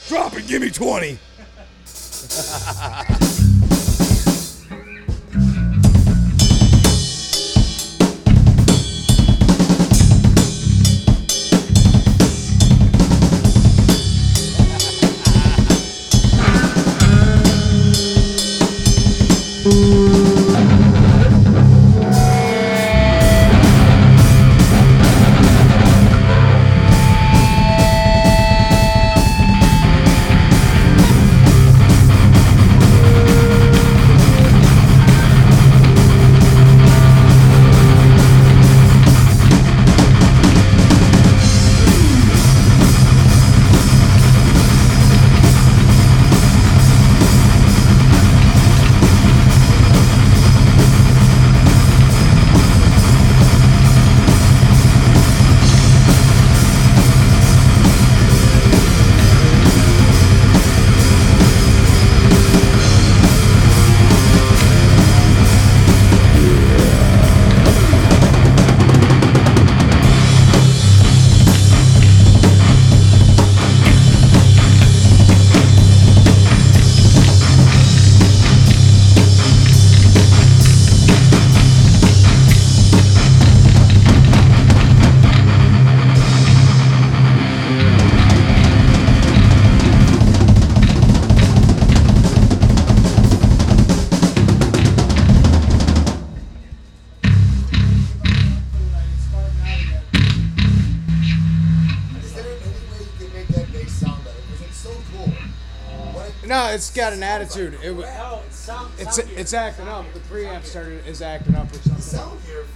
Drop it, give me 20. No, it's got an attitude. It's acting up. The preamp is acting up or something. The sound here